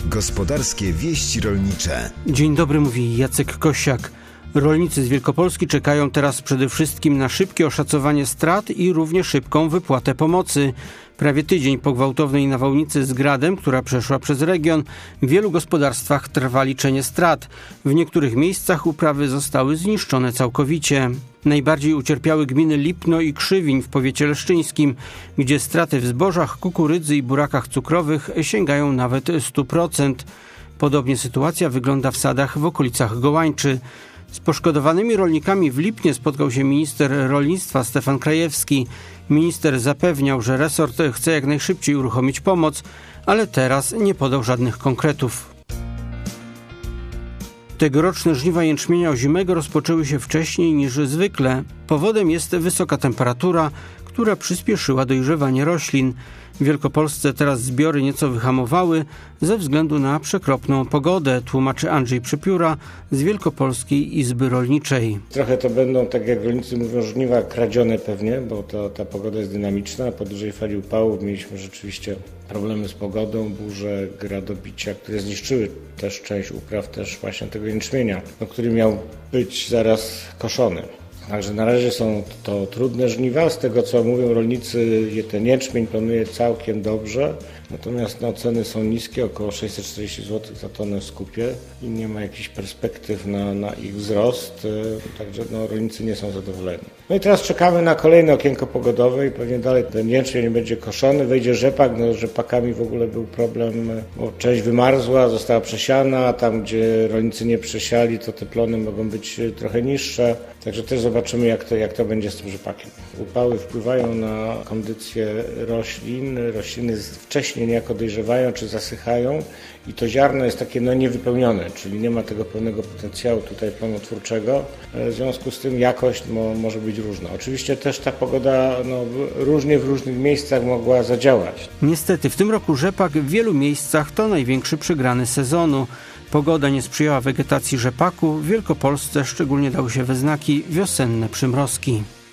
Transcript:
Gospodarskie wieści rolnicze. Dzień dobry, mówi Jacek Kosiak. Rolnicy z Wielkopolski czekają teraz przede wszystkim na szybkie oszacowanie strat i równie szybką wypłatę pomocy. Prawie tydzień po gwałtownej nawałnicy z gradem, która przeszła przez region, w wielu gospodarstwach trwa liczenie strat. W niektórych miejscach uprawy zostały zniszczone całkowicie. Najbardziej ucierpiały gminy Lipno i Krzywiń w powiecie leszczyńskim, gdzie straty w zbożach, kukurydzy i burakach cukrowych sięgają nawet 100%. Podobnie sytuacja wygląda w sadach w okolicach Gołańczy. Z poszkodowanymi rolnikami w Lipnie spotkał się minister rolnictwa Stefan Krajewski. Minister zapewniał, że resort chce jak najszybciej uruchomić pomoc, ale teraz nie podał żadnych konkretów. Tegoroczne żniwa jęczmienia ozimego rozpoczęły się wcześniej niż zwykle. Powodem jest wysoka temperatura, która przyspieszyła dojrzewanie roślin. W Wielkopolsce teraz zbiory nieco wyhamowały ze względu na przekropną pogodę, tłumaczy Andrzej Przypióra z Wielkopolskiej Izby Rolniczej. Trochę to będą, tak jak rolnicy mówią, żniwa kradzione pewnie, bo ta pogoda jest dynamiczna. Po dużej fali upałów mieliśmy rzeczywiście problemy z pogodą, burze, gradobicia, które zniszczyły też część upraw, też właśnie tego jęczmienia, który miał być zaraz koszony. Także na razie są to trudne żniwa. Z tego, co mówią rolnicy, ten jęczmień planuje całkiem dobrze. Natomiast ceny są niskie, około 640 zł za tonę w skupie i nie ma jakichś perspektyw na ich wzrost. Także rolnicy nie są zadowoleni. No i teraz czekamy na kolejne okienko pogodowe i pewnie dalej ten jęczmień nie będzie koszony. Wejdzie rzepak. Z rzepakami w ogóle był problem, bo część wymarzła, została przesiana. Tam, gdzie rolnicy nie przesiali, to te plony mogą być trochę niższe. Także też zobaczymy, jak to będzie z tym rzepakiem. Upały wpływają na kondycję roślin. Rośliny wcześniej niejako dojrzewają czy zasychają i to ziarno jest takie niewypełnione, czyli nie ma tego pełnego potencjału tutaj plonotwórczego. W związku z tym jakość może być różna. Oczywiście też ta pogoda różnie w różnych miejscach mogła zadziałać. Niestety w tym roku rzepak w wielu miejscach to największy przegrany sezonu. Pogoda nie sprzyjała wegetacji rzepaku. W Wielkopolsce szczególnie dały się we znaki wiosenne przymrozki.